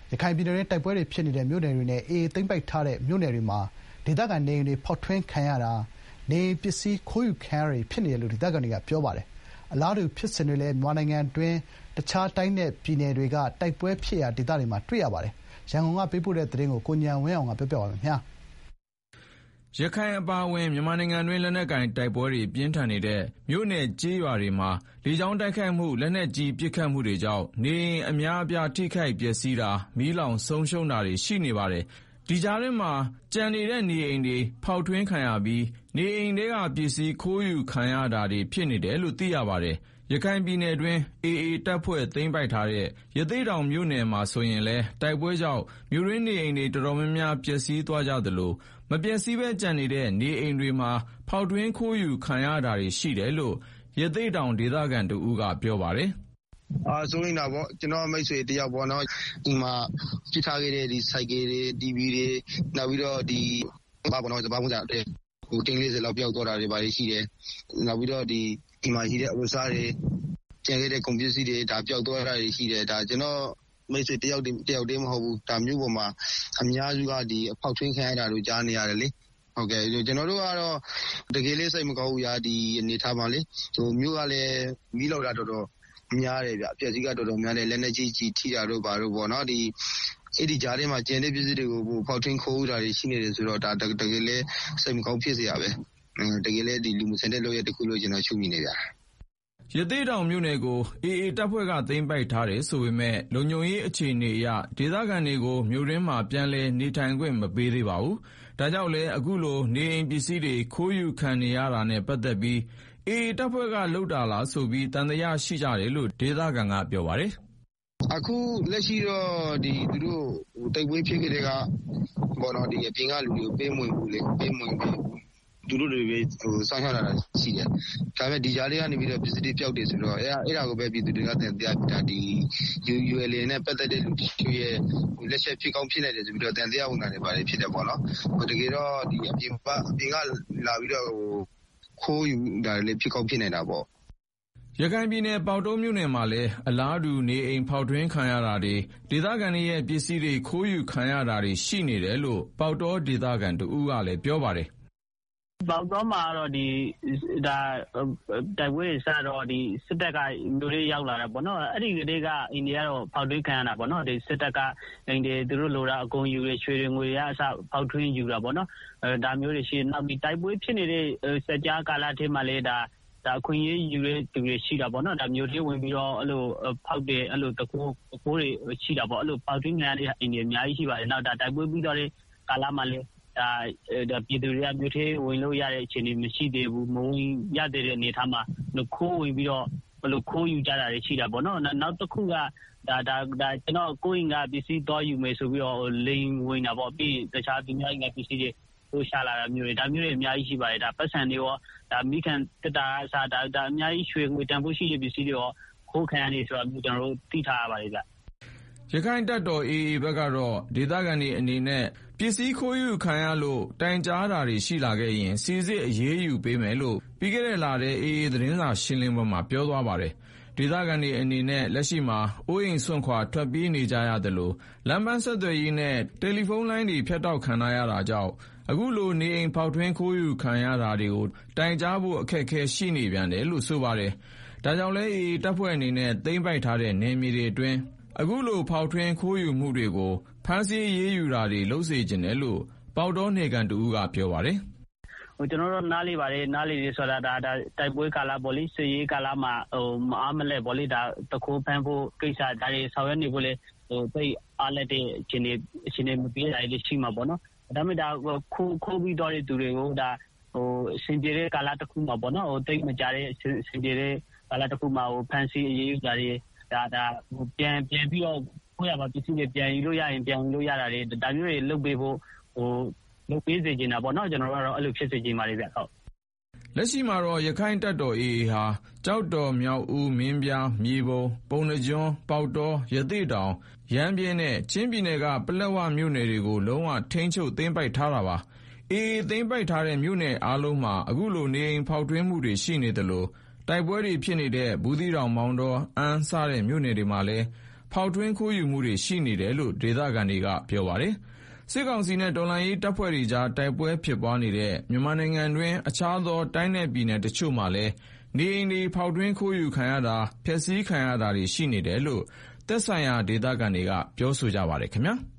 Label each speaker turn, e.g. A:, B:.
A: ရခိုင်ပြည်နယ်တွင်းတိုက်ပွဲတွေဖြစ်နေတဲ့မြို့နယ်တွေနဲ့ AA သိမ်းပိုက်ထားတဲ့မြို့နယ်တွေမှာဒေသခံနေအိမ်တွေဖောက်ထွင်းခံရတာ၊ နေအိမ်ပစ္စည်းခိုးယူခံရတာတွေဖြစ်နေတယ်လို့ဒေသခံတွေကပြောပါတယ်။ အလားတူဖြစ်စဉ်တွေလည်းမြန်မာနိုင်ငံတွင်းတခြားတိုင်းနဲ့ပြည်နယ်တွေကတိုက်ပွဲဖြစ်ရာဒေသတွေမှာတွေ့ရပါတယ်။ ရန်ကုန်ကပေးပို့တဲ့သတင်းကိုဉာဏ်ဝင်းအောင်ကပြောပြပါမယ်။
B: ရခိုင်အပါအဝင်မြန်မာနိုင်ငံတွင်းလက်နက်ကိုင်တိုက်ပွဲတွေပြင်းထန်နေတဲ့မြို့နယ်ကျေးရွာတွေမှာလေကြောင်းတိုက်ခိုက်မှုလက်နက်ကြီးပစ်ခတ်မှုတွေကြောင့်နေအိမ်အများအပြားထိခိုက်ပျက်စီးတာမီးလောင်ဆုံးရှုံးတာတွေရှိနေပါတယ်။ ဒီကြားထဲမှာကျန်နေတဲ့နေအိမ်တွေဖောက်ထွင်းခံရပြီးနေအိမ်ထဲကပစ္စည်းခိုးယူခံရတာတွေဖြစ်နေတယ်လို့သိရပါတယ်။ ရခိုင်ပြည်နယ်တွင်း AA တပ်ဖွဲ့သိမ်းပိုက်ထားတဲ့ရသေ့တောင်မြို့နယ်မှာဆိုရင်လည်းတိုက်ပွဲကြောင့်မြို့တွင်းနေအိမ်တွေတော်တော်များများပျက်စီးသွားကြသလိုမပျက်စီးပဲကျန်နေတဲ့နေအိမ်တွေမှာဖောက်ထွင်းခိုးယူခံရတာတွေရှိတယ်လို့ရသေ့တောင်ဒေသခံတဦးကပြောပါတယ်
C: ။စိုးရိမ်တာပေါ့ကျွန်တော်မိတ်ဆွေတယောက်ပေါ့နော်ဒီမှာပြစ်ထားခဲ့တဲ့ဒီဆိုင်ကယ်တွေတီဗီတွေနောက်ပြီးတော့ဒီဘာပေါ့နော်စပါးပုံစံတဲ့ဟိုတင်း40လောက်ပျောက်သွားတာတွေပါရှိတယ်နောက်ပြီးတော့ဒီမှာရှိတဲ့အဝတ်စားတွေကျန်ခဲ့တဲ့ကုန်ပစ္စည်းတွေဒါပျောက်သွားတာတွေရှိတယ်ဒါကျွန်တော်မိတ်ဆွေတယောက်တည်းမဟုတ်ဘူးဒါမျိုးပေါ်မှာအများစုကဒီအဖောက်ထွင်းခံရတာတို့ကြားနေရတယ်လေဟုတ်ကဲ့ကျွန်တော်တို့ကတော့တကယ်လေးစိတ်မကောင်းဘူးညာဒီအနေထားပါလေဟိုမျိုးကလည်းမီးလောက်တာတော်တော်များတယ်ဗျအပျက်စီးကတော်တော်များတယ်လက်နေကြီးထိတာတို့ဘာတို့ပေါ့နော်ဒီအဲ့ဒီကြားထဲမှာကျန်တဲ့ပစ္စည်းတွေကိုဖောက်ထွင်းခိုးတာတွေရှိနေတယ်ဆိုတော့ဒါတကယ်လေးစိတ်မကောင်းဖြစ်စရာပဲတကယ်လေးဒီလူမစင်တဲ့လုပ်ရတခုလို့ကျွန်တော်ရှုမြင်နေကြ
B: ရသေ့တောင်မြို့နယ်ကို AA တပ်ဖွဲ့ကသိမ်းပိုက်ထားတယ်ဆိုပေမဲ့လုံခြုံရေးအခြေအနေအရဒေသခံတွေကိုမြို့တွင်းမှာပြန်လည်နေထိုင်ခွင့်မပေးသေးပါဘူး။ဒါကြောင့်လည်းအခုလိုနေအိမ်ပစ္စည်းတွေခိုးယူခံနေရတာနဲ့ပတ်သက်ပြီး AA တပ်ဖွဲ့ကလုပ်တာလားဆိုပြီးသံသယရှိကြတယ်လို့ဒေသခံကပြောပါတယ်
C: ။အခုလက်ရှိတော့ဒီသူတို့တိုက်ပွဲဖြစ်ခဲ့တဲ့ကဘောနော်ဒီအပြင်ကလူတွေကိုပေးမဝင်ဘူးလေပေးမဝင်ဘူးသူတို့တွေပဲဟိုစောင့်ရှောက်လာတာရှိတယ်ဒါပေမဲ့ဒီကြားလေးကနေပြီးတော့ပစ္စည်းတွေပျောက်တယ်ဆိုတော့အဲ့ဒါကိုပဲပြည်သူတွေကတင်ပြတာဒီ UL နဲ့ပတ်သက်တဲ့လူတွေရဲ့လက်ချက်ဖြစ်ကောင်းဖြစ်နေတယ်ဆိုပြီးတော့တင်ပြဝင်တာတွေပါတယ်ဖြစ်တယ်ပေါ့နော်ဟိုတကယ်တော့ဒီအပြင်ကလာပြီးတော့ဟိုခိုးယူတာလည်းဖြစ်ကောင်းဖြစ်နေတာပေါ့
B: ရခိုင်ပြည်နယ်ပေါက်တောမြို့နယ်မှာလည်းအလားတူနေအိမ်ဖောက်ထွင်းခံရတာတွေဒေသခံတွေရဲ့ပစ္စည်းတွေခိုးယူခံရတာတွေရှိနေတယ်လို့ပေါက်တောဒေသခံတဦးကလည်းပြောပါတယ်
D: ပေါက်တော့မှာတော့ဒီဒါတိုက်ပွဲစတော့ဒီစစ်တပ်ကမျိုးတွေရောက်လာတာပေါ့နော်အဲ့ဒီကလေးကအိန္ဒိယတော့ဖောက်ထွင်းခံရတာပေါ့နော်ဒီစစ်တပ်ကအိန္ဒိယသူတို့လိုတာအကုန်ယူရရွှေတွေငွေရအစဖောက်ထွင်းယူတာပေါ့နော်ဒါမျိုးတွေရှိနောက်ပြီးတိုက်ပွဲဖြစ်နေတဲ့စက်ကြားကာလထဲမှာလေဒါအခွင့်အရေးယူတဲ့သူတွေရှိတာပေါ့နော်ဒါမျိုးတွေဝင်ပြီးတော့အဲ့လိုဖောက်တယ်အဲ့လိုတကူတွေရှိတာပေါ့အဲ့လိုဖောက်ထွင်းခံရတဲ့အိန္ဒိယအများကြီးရှိပါတယ်နောက်ဒါတိုက်ပွဲပြီးတော့တဲ့ကာလမှာလေဒါပြည်သူတွေကမြို့ထဲဝင်လို့ရတဲ့အခြေအနေမရှိသေးဘူးမဝင်ရတဲ့အနေထားမှာခိုးဝင်ပြီးတော့ဘယ်လိုခိုးယူကြတာတွေရှိတာပေါ့နော်နောက်တစ်ခုကဒါကျွန်တော်ကိုယ်ငါပစ္စည်းတော့ယူမယ်ဆိုပြီးတော့လိန်ဝင်တာပေါ့ပြီးတခြားသူများငါပစ္စည်းတွေပို့ရှာလာတာမျိုးတွေဒါမျိုးတွေအများကြီးရှိပါတယ်ဒါပတ်စံတွေရောဒါမိခံတက်တာအစားဒါအများကြီးရွှေငွေတန်ဖိုးရှိတဲ့ပစ္စည်းတွေရောခိုးခံရတယ်ဆိုတာမျိုးကျွန်တော်တို့သိထားရပါတယ်ဗျ
B: ရခိုင်တပ်တော် AA ဘက်ကတော့ဒေသခံတွေအနေနဲ့ပစ္စည်းခိုးယူခံရလို့တိုင်ကြားတာတွေရှိလာခဲ့ရင်စီစစ်အရေးယူပေးမယ်လို့ပြီးခဲ့တဲ့လထဲ AA သတင်းစာရှင်းလင်းပွဲမှာပြောသွားပါတယ်။ဒေသခံတွေအနေနဲ့လက်ရှိမှာအိုးအိမ်စွန့်ခွာထွက်ပြေးနေကြရတယ်လို့လမ်းပန်းဆက်သွယ်ရေးနဲ့တယ်လီဖုန်းလိုင်းတွေဖြတ်တောက်ခံရတာကြောင့်အခုလိုနေအိမ်ဖောက်ထွင်းခိုးယူခံရတာတွေကိုတိုင်ကြားဖို့အခက်အခဲရှိနေပြန်တယ်လို့ဆိုပါတယ်။ဒါကြောင့်လဲ AA တပ်ဖွဲ့အနေနဲ့သိမ်းပိုက်ထားတဲ့နယ်မြေတွေအတွင်းအခုလိုဖောက်ထွင်းခိုးယူမှုတွေကိုဖမ်းဆီးရေးယူတာတွေလုပ်စေချင်တယ်လို့ပေါက်တော်နေကန်တူကပြောပါတယ်
D: ဟိုကျွန်တော်တို့နားလေးပါတယ်နားလေးတွေဆိုတာဒါတိုက်ပွဲကာလပေါ့လေစစ်ရေးကာလမှာဟိုမအားမလဲပေါ့လေဒါတခိုးဖမ်းဖို့ကိစ္စဒါတွေဆောင်ရွက်နေဖို့လေဟိုသိအားလက်တဲ့အခြေအနေမပြေးတာတွေရှိမှာပေါ့နော်ဒါပေမဲ့ဒါခိုးပြီးတော့တဲ့သူတွေကိုဒါဟိုစင်ပြေတဲ့ကာလတစ်ခုမှာပေါ့နော်ဟိုသိမကြတဲ့စင်ပြေတဲ့ကာလတစ်ခုမှာဟိုဖမ်းဆီးအရေးယူတာတွေဒါဟိုပြန်ပြီးတော့ကိုယ့်ရပါပစ္စည်းတွေပြန်ယူလို့ရရင်ပြန်ယူလို့ရတာတွေဒါမျိုးတွေလုပ်ပေးဖို့ဟိုလုပ်ပေးစေချင်တာပေါ့နော်ကျွန်တော်တို့ကတော့အဲ့လိုဖြစ်စေချင်ပါတယ်ဗျဟုတ်
B: လက်ရှိမှာတော့ရခိုင်တပ်တော် AA ဟာကြောက်တော်မြောက်ဦးမင်းပြားမြေပုံပုံနှကျွန်းပေါက်တော်ရသေ့တောင်ရမ်းပြင်းနဲ့ချင်းပြည်နယ်ကပလက်ဝမြို့နယ်တွေကိုလုံးဝထိန်းချုပ်သိမ်းပိုက်ထားတာပါAA သိမ်းပိုက်ထားတဲ့မြို့နယ်အားလုံးမှာအခုလိုနေအိမ်ဖောက်ထွင်းမှုတွေရှိနေတယ်လို့တိုက်ပွဲတွေဖြစ်နေတဲ့ဘူးသီးတောင်မောင်တော်အမ်းစတဲ့မြို့နယ်တွေမှာလည်းဖောက်ထွင်းခိုးယူမှုတွေရှိနေတယ်လို့ဒေသခံတွေကပြောပါတယ်။စစ်ကောင်စီနဲ့တော်လှန်ရေးတပ်ဖွဲ့တွေကြားတိုက်ပွဲဖြစ်ပွားနေတဲ့မြန်မာနိုင်ငံတွင်းအခြားသောတိုင်းနယ်ပြည်နယ်တချို့မှာလည်းနေအိမ်တွေဖောက်ထွင်းခိုးယူခံရတာဖျက်ဆီးခံရတာတွေရှိနေတယ်လို့သက်ဆိုင်ရာဒေသခံတွေကပြောဆိုကြပါတယ်ခင်ဗျာ။